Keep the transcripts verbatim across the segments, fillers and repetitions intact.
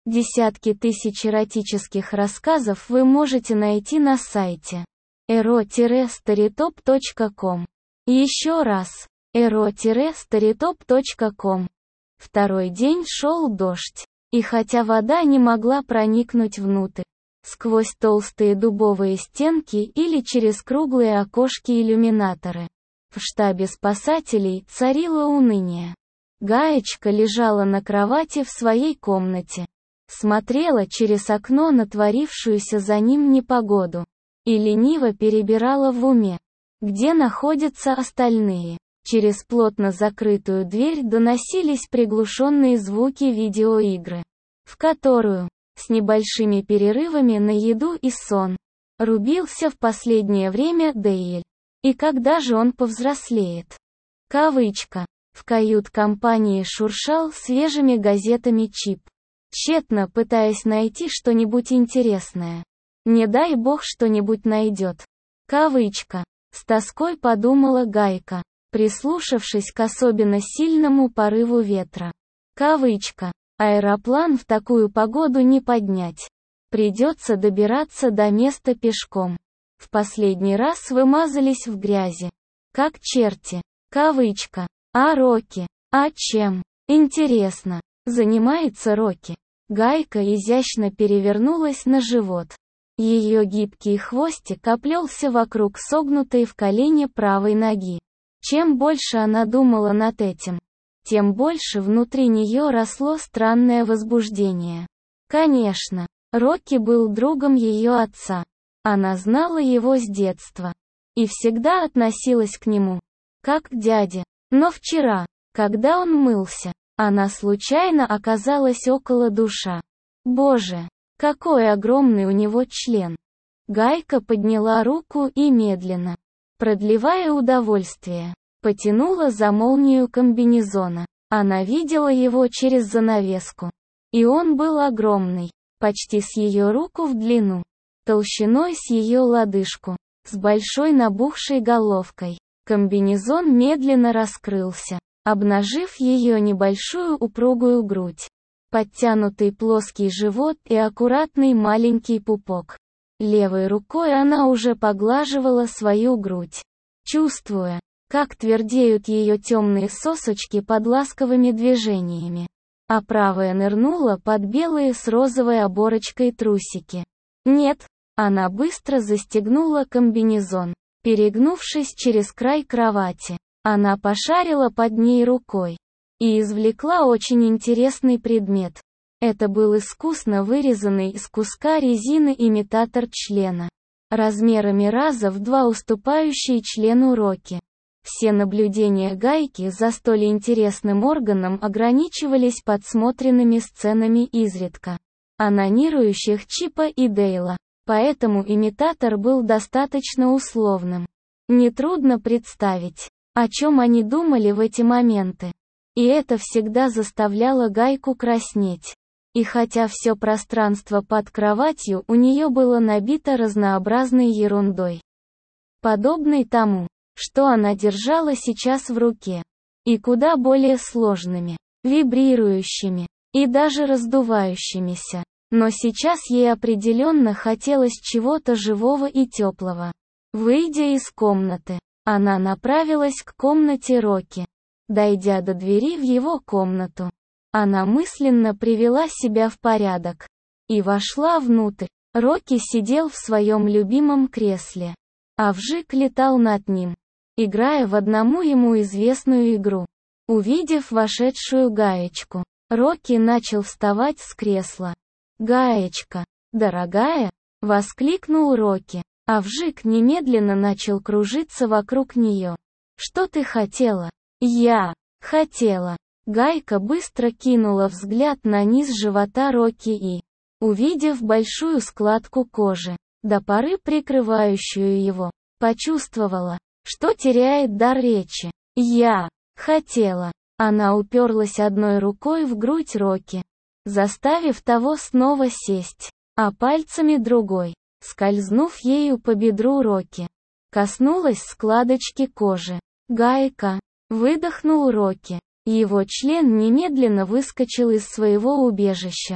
Десятки тысяч эротических рассказов вы можете найти на сайте эро старитоп точка ком. Еще раз, эро старитоп точка ком. Второй день шел дождь, и хотя вода не могла проникнуть внутрь, сквозь толстые дубовые стенки или через круглые окошки-иллюминаторы, в штабе спасателей царило уныние. Гаечка лежала на кровати в своей комнате, смотрела через окно на творившуюся за ним непогоду и лениво перебирала в уме, где находятся остальные. Через плотно закрытую дверь доносились приглушенные звуки видеоигры, в которую, с небольшими перерывами на еду и сон, рубился в последнее время Дейль. И когда же он повзрослеет? Кавычка. В кают-компании шуршал свежими газетами Чип, тщетно пытаясь найти что-нибудь интересное. Не дай бог что-нибудь найдет. Кавычка. С тоской подумала Гайка, прислушавшись к особенно сильному порыву ветра. Кавычка. Аэроплан в такую погоду не поднять. Придется добираться до места пешком. В последний раз вымазались в грязи. Как черти. Кавычка. А Рокки? А чем? Интересно. Занимается Рокки? Гайка изящно перевернулась на живот. Ее гибкий хвостик оплелся вокруг согнутой в колене правой ноги. Чем больше она думала над этим, тем больше внутри нее росло странное возбуждение. Конечно, Рокки был другом ее отца. Она знала его с детства и всегда относилась к нему как к дяде. Но вчера, когда он мылся, она случайно оказалась около душа. Боже, какой огромный у него член! Гайка подняла руку и медленно, продлевая удовольствие, потянула за молнию комбинезона. Она видела его через занавеску. И он был огромный, почти с ее руку в длину, толщиной с ее лодыжку, с большой набухшей головкой. Комбинезон медленно раскрылся, обнажив ее небольшую упругую грудь, подтянутый плоский живот и аккуратный маленький пупок. Левой рукой она уже поглаживала свою грудь, чувствуя, как твердеют ее темные сосочки под ласковыми движениями, а правая нырнула под белые с розовой оборочкой трусики. Нет, она быстро застегнула комбинезон. Перегнувшись через край кровати, она пошарила под ней рукой и извлекла очень интересный предмет. Это был искусно вырезанный из куска резины имитатор члена, размерами раза в два уступающий члену Рокки. Все наблюдения Гайки за столь интересным органом ограничивались подсмотренными сценами изредка онанирующих Чипа и Дейла. Поэтому имитатор был достаточно условным. Нетрудно представить, о чем они думали в эти моменты. И это всегда заставляло Гайку краснеть. И хотя все пространство под кроватью у нее было набито разнообразной ерундой, подобной тому, что она держала сейчас в руке, и куда более сложными, вибрирующими, и даже раздувающимися. Но сейчас ей определенно хотелось чего-то живого и теплого. Выйдя из комнаты, она направилась к комнате Рокки. Дойдя до двери в его комнату, она мысленно привела себя в порядок и вошла внутрь. Рокки сидел в своем любимом кресле, а вжик летал над ним, играя в одному ему известную игру. Увидев вошедшую Гаечку, Рокки начал вставать с кресла. «Гаечка, дорогая!» — воскликнул Рокки, а вжик немедленно начал кружиться вокруг нее. «Что ты хотела?» «Я хотела». Гайка быстро кинула взгляд на низ живота Рокки и, увидев большую складку кожи, до поры прикрывающую его, почувствовала, что теряет дар речи. «Я хотела». Она уперлась одной рукой в грудь Рокки, заставив того снова сесть, а пальцами другой, скользнув ею по бедру Рокки, коснулась складочки кожи. «Гайка!» — выдохнул Рокки. Его член немедленно выскочил из своего убежища.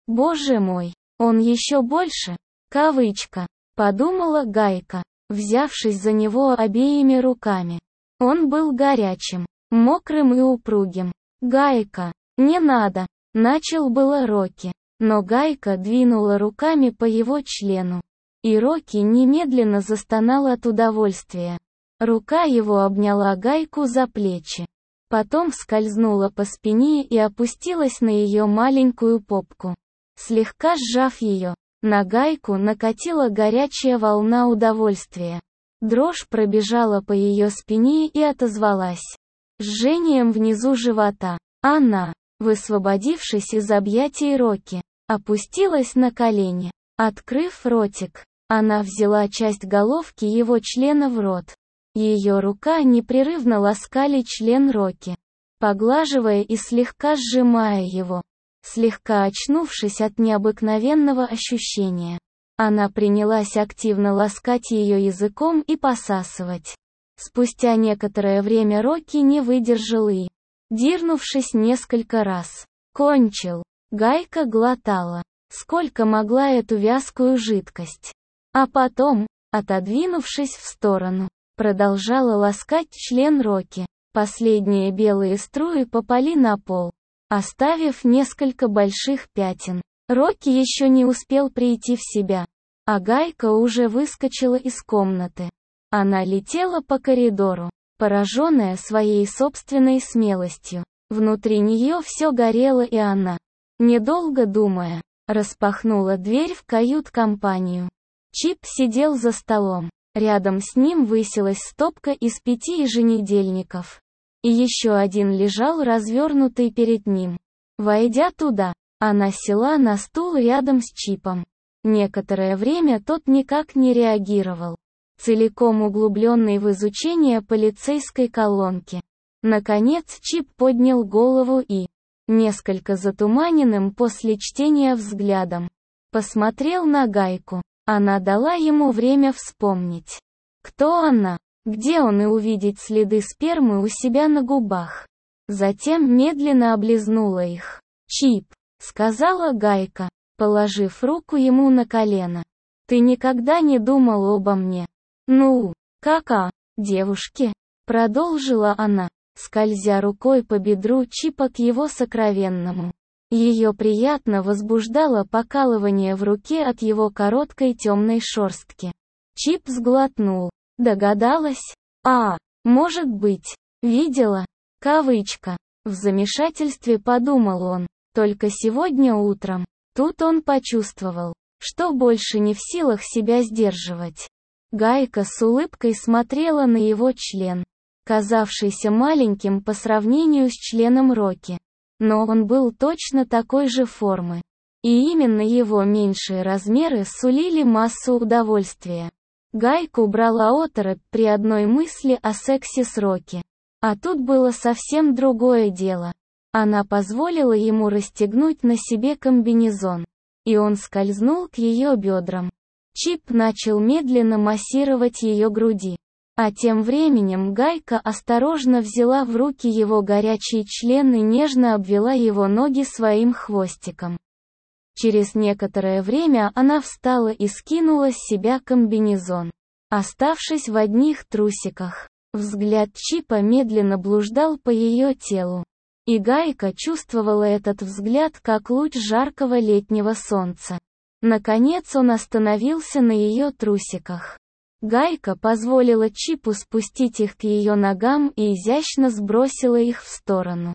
Боже мой, он еще больше, кавычка, подумала Гайка, взявшись за него обеими руками. Он был горячим, мокрым и упругим. Гайка, не надо, начал было Рокки, но Гайка двинула руками по его члену. И Рокки немедленно застонал от удовольствия. Рука его обняла Гайку за плечи. Потом скользнула по спине и опустилась на ее маленькую попку. Слегка сжав ее, на Гайку накатила горячая волна удовольствия. Дрожь пробежала по ее спине и отозвалась жжением внизу живота. Она, высвободившись из объятий Рокки, опустилась на колени. Открыв ротик, она взяла часть головки его члена в рот. Ее рука непрерывно ласкали член Рокки, поглаживая и слегка сжимая его. Слегка очнувшись от необыкновенного ощущения, она принялась активно ласкать ее языком и посасывать. Спустя некоторое время Рокки не выдержал и, дернувшись несколько раз, кончил. Гайка глотала, сколько могла эту вязкую жидкость. А потом, отодвинувшись в сторону, продолжала ласкать член Рокки. Последние белые струи попали на пол, оставив несколько больших пятен. Рокки еще не успел прийти в себя, а Гайка уже выскочила из комнаты. Она летела по коридору, пораженная своей собственной смелостью. Внутри нее все горело, и она, недолго думая, распахнула дверь в кают-компанию. Чип сидел за столом. Рядом с ним высилась стопка из пяти еженедельников. И еще один лежал развернутый перед ним. Войдя туда, она села на стул рядом с Чипом. Некоторое время тот никак не реагировал, целиком углубленный в изучение полицейской колонки. Наконец Чип поднял голову и, несколько затуманенным после чтения взглядом, посмотрел на Гайку. Она дала ему время вспомнить, кто она, где он, и увидеть следы спермы у себя на губах. Затем медленно облизнула их. «Чип», — сказала Гайка, положив руку ему на колено. «Ты никогда не думал обо мне?» «Ну, как о девушке?» — продолжила она, скользя рукой по бедру Чипа к его сокровенному. Ее приятно возбуждало покалывание в руке от его короткой темной шерстки. Чип сглотнул. Догадалась? А, может быть, видела? Кавычка. В замешательстве подумал он. Только сегодня утром. Тут он почувствовал, что больше не в силах себя сдерживать. Гайка с улыбкой смотрела на его член, казавшийся маленьким по сравнению с членом Рокки. Но он был точно такой же формы. И именно его меньшие размеры сулили массу удовольствия. Гайку брала оторопь при одной мысли о сексе с Рокки. А тут было совсем другое дело. Она позволила ему расстегнуть на себе комбинезон. И он скользнул к ее бедрам. Чип начал медленно массировать ее груди. А тем временем Гайка осторожно взяла в руки его горячий член и нежно обвела его ноги своим хвостиком. Через некоторое время она встала и скинула с себя комбинезон, оставшись в одних трусиках. Взгляд Чипа медленно блуждал по ее телу. И Гайка чувствовала этот взгляд как луч жаркого летнего солнца. Наконец он остановился на ее трусиках. Гайка позволила Чипу спустить их к ее ногам и изящно сбросила их в сторону.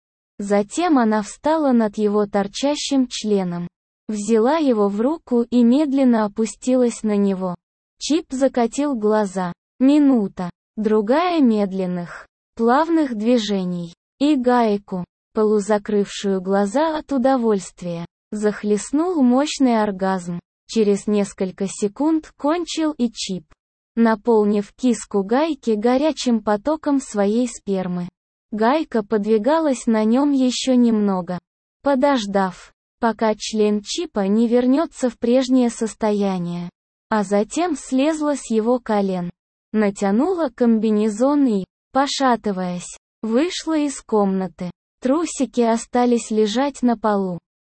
Затем она встала над его торчащим членом, взяла его в руку и медленно опустилась на него. Чип закатил глаза. Минута, другая медленных, плавных движений. И Гайку, полузакрывшую глаза от удовольствия, захлестнул мощный оргазм. Через несколько секунд кончил и Чип, наполнив киску Гайки горячим потоком своей спермы. Гайка подвигалась на нем еще немного, подождав, пока член Чипа не вернется в прежнее состояние. А затем слезла с его колен, натянула комбинезон и, пошатываясь, вышла из комнаты. Трусики остались лежать на полу.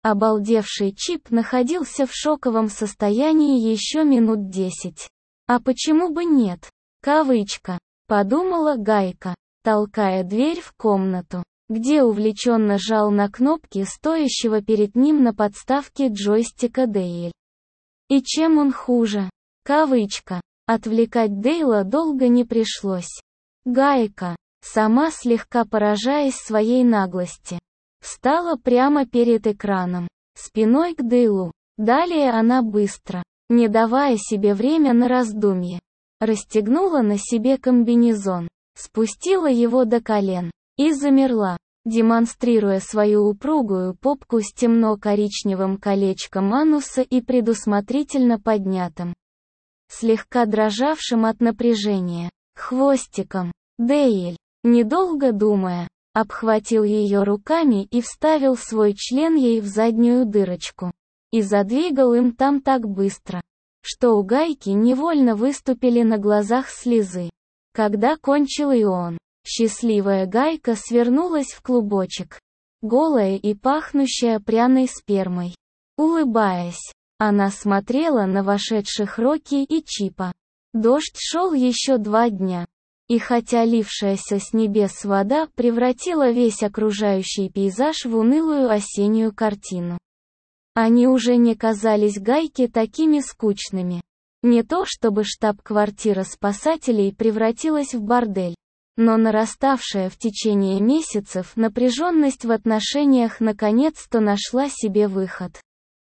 Обалдевший Чип находился в шоковом состоянии еще минут десять. «А почему бы нет? Кавычка», — подумала Гайка, толкая дверь в комнату, где увлеченно жал на кнопки стоящего перед ним на подставке джойстика Дейл. «И чем он хуже?» Кавычка. Отвлекать Дейла долго не пришлось. Гайка, сама слегка поражаясь своей наглости, встала прямо перед экраном, спиной к Дейлу. Далее она быстро, не давая себе время на раздумье, расстегнула на себе комбинезон, спустила его до колен и замерла, демонстрируя свою упругую попку с темно-коричневым колечком ануса и предусмотрительно поднятым, слегка дрожавшим от напряжения, хвостиком. Дейл, недолго думая, обхватил ее руками и вставил свой член ей в заднюю дырочку, и задвигал им там так быстро, что у Гайки невольно выступили на глазах слезы. Когда кончил и он, счастливая Гайка свернулась в клубочек, голая и пахнущая пряной спермой. Улыбаясь, она смотрела на вошедших Рокки и Чипа. Дождь шел еще два дня. И хотя лившаяся с небес вода превратила весь окружающий пейзаж в унылую осеннюю картину, они уже не казались Гайке такими скучными. Не то чтобы штаб-квартира спасателей превратилась в бордель, но нараставшая в течение месяцев напряженность в отношениях наконец-то нашла себе выход.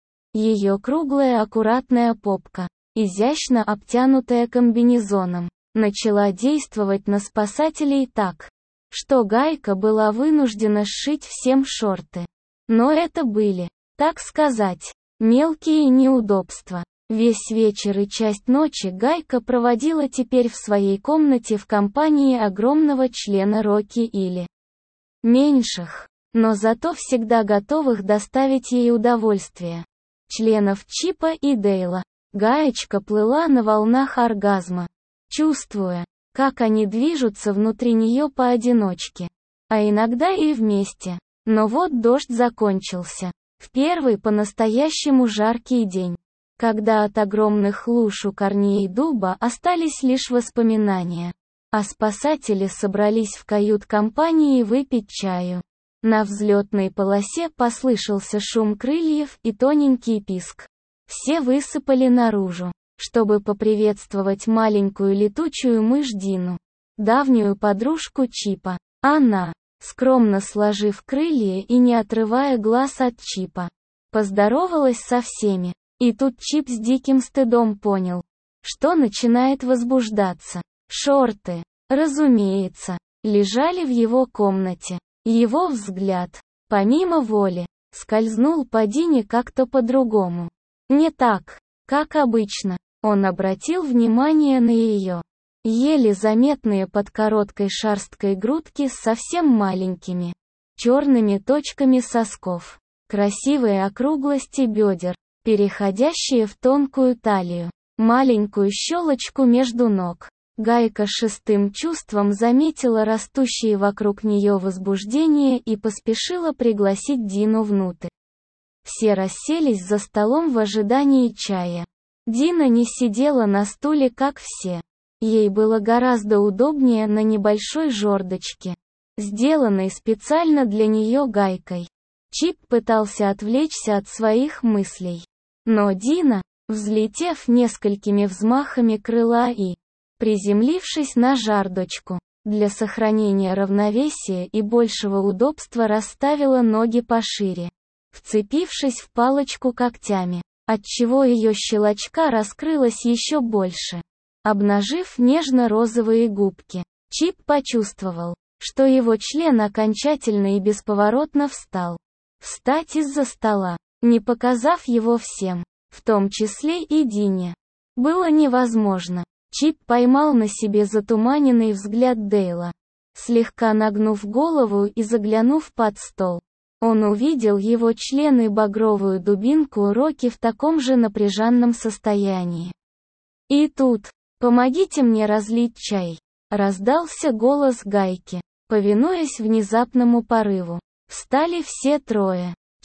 Ее круглая аккуратная попка, изящно обтянутая комбинезоном, начала действовать на спасателей так, что Гайка была вынуждена сшить всем шорты. Но это были, так сказать, мелкие неудобства. Весь вечер и часть ночи Гайка проводила теперь в своей комнате в компании огромного члена Рокки или меньших, но зато всегда готовых доставить ей удовольствие, членов Чипа и Дейла. Гаечка плыла на волнах оргазма, чувствуя, как они движутся внутри нее поодиночке, а иногда и вместе. Но вот дождь закончился. В первый по-настоящему жаркий день, когда от огромных луж у корней дуба остались лишь воспоминания, а спасатели собрались в кают-компании выпить чаю. На взлетной полосе послышался шум крыльев и тоненький писк. Все высыпали наружу, чтобы поприветствовать маленькую летучую мышь Дину, давнюю подружку Чипа. Она, скромно сложив крылья и не отрывая глаз от Чипа, поздоровалась со всеми. И тут Чип с диким стыдом понял, что начинает возбуждаться. Шорты, разумеется, лежали в его комнате. Его взгляд, помимо воли, скользнул по Дине как-то по-другому. Не так, как обычно. Он обратил внимание на ее еле заметные под короткой шерсткой грудки с совсем маленькими черными точками сосков, красивые округлости бедер, переходящие в тонкую талию, маленькую щелочку между ног. Гайка шестым чувством заметила растущее вокруг нее возбуждение и поспешила пригласить Дину внутрь. Все расселись за столом в ожидании чая. Дина не сидела на стуле, как все. Ей было гораздо удобнее на небольшой жердочке, сделанной специально для нее Гайкой. Чип пытался отвлечься от своих мыслей. Но Дина, взлетев несколькими взмахами крыла и приземлившись на жердочку, для сохранения равновесия и большего удобства расставила ноги пошире, вцепившись в палочку когтями, отчего ее щелочка раскрылась еще больше, обнажив нежно-розовые губки. Чип почувствовал, что его член окончательно и бесповоротно встал. Встать из-за стола, не показав его всем, в том числе и Дине, было невозможно. Чип поймал на себе затуманенный взгляд Дейла. Слегка нагнув голову и заглянув под стол, он увидел его член и багровую дубинку Рокки в таком же напряженном состоянии. И тут, «Помогите мне разлить чай», — раздался голос Гайки. Повинуясь внезапному порыву, встали все трое.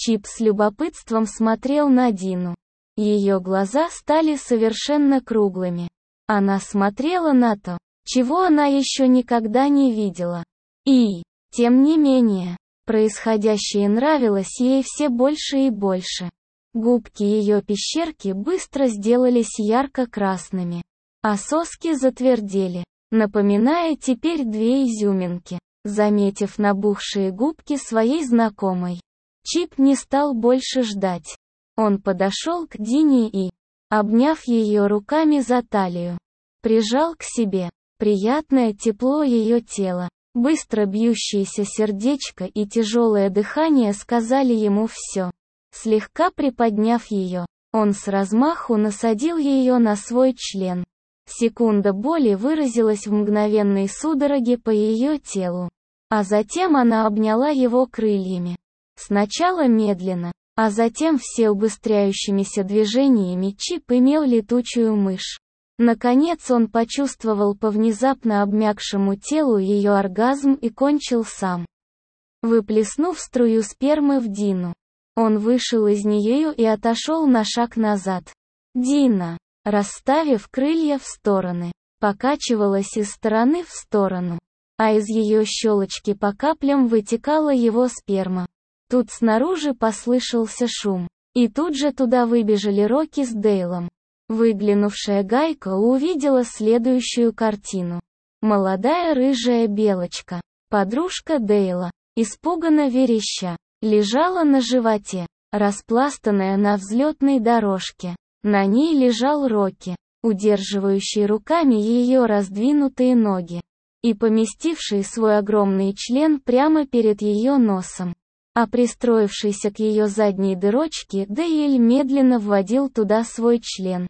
Чип с любопытством смотрел на Дину. Ее глаза стали совершенно круглыми. Она смотрела на то, чего она еще никогда не видела. И, тем не менее, происходящее нравилось ей все больше и больше. Губки ее пещерки быстро сделались ярко-красными, а соски затвердели, напоминая теперь две изюминки. Заметив набухшие губки своей знакомой, Чип не стал больше ждать. Он подошел к Дине и, обняв ее руками за талию, прижал к себе. Приятное тепло ее тела, быстро бьющееся сердечко и тяжелое дыхание сказали ему все. Слегка приподняв ее, он с размаху насадил ее на свой член. Секунда боли выразилась в мгновенной судороге по ее телу. А затем она обняла его крыльями. Сначала медленно, а затем все убыстряющимися движениями Чип имел летучую мышь. Наконец он почувствовал по внезапно обмякшему телу ее оргазм и кончил сам. Выплеснув струю спермы в Дину, он вышел из нее и отошел на шаг назад. Дина, расставив крылья в стороны, покачивалась из стороны в сторону, а из ее щелочки по каплям вытекала его сперма. Тут снаружи послышался шум, и тут же туда выбежали Рокки с Дейлом. Выглянувшая Гайка увидела следующую картину. Молодая рыжая белочка, подружка Дейла, испуганно вереща, лежала на животе, распластанная на взлетной дорожке. На ней лежал Рокки, удерживающий руками ее раздвинутые ноги, и поместивший свой огромный член прямо перед ее носом. А пристроившийся к ее задней дырочке Дейл медленно вводил туда свой член.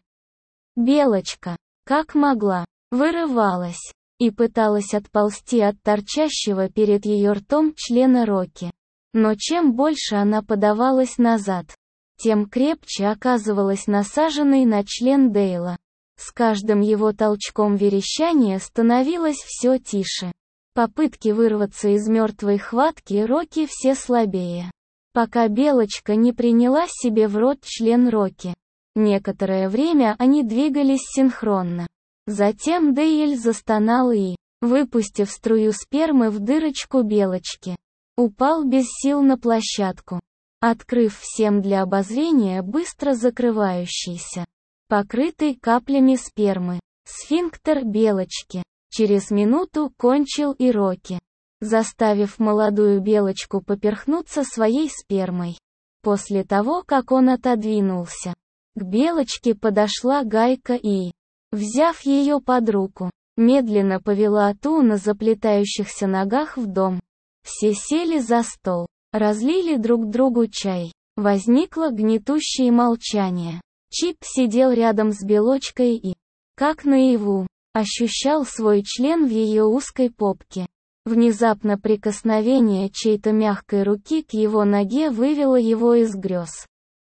Белочка, как могла, вырывалась и пыталась отползти от торчащего перед ее ртом члена Рокки. Но чем больше она подавалась назад, тем крепче оказывалась насаженной на член Дейла. С каждым его толчком верещание становилось все тише. Попытки вырваться из мертвой хватки Рокки все слабее, пока Белочка не приняла себе в рот член Рокки. Некоторое время они двигались синхронно. Затем Дейл застонал и, выпустив струю спермы в дырочку Белочки, упал без сил на площадку, открыв всем для обозрения быстро закрывающийся, покрытый каплями спермы, сфинктер Белочки. Через минуту кончил и Рокки, заставив молодую Белочку поперхнуться своей спермой. После того, как он отодвинулся, к Белочке подошла Гайка и, взяв ее под руку, медленно повела ту на заплетающихся ногах в дом. Все сели за стол, разлили друг другу чай. Возникло гнетущее молчание. Чип сидел рядом с Белочкой и, как наяву, ощущал свой член в ее узкой попке. Внезапно прикосновение чьей-то мягкой руки к его ноге вывело его из грез.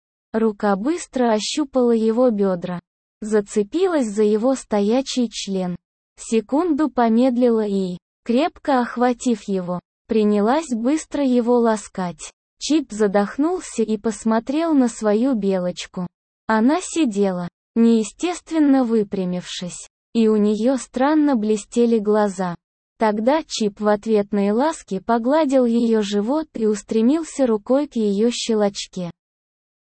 Рука быстро ощупала его бедра, зацепилась за его стоячий член. Секунду помедлила и, крепко охватив его, принялась быстро его ласкать. Чип задохнулся и посмотрел на свою Белочку. Она сидела, неестественно выпрямившись, и у нее странно блестели глаза. Тогда Чип в ответные ласки погладил ее живот и устремился рукой к ее щелочке.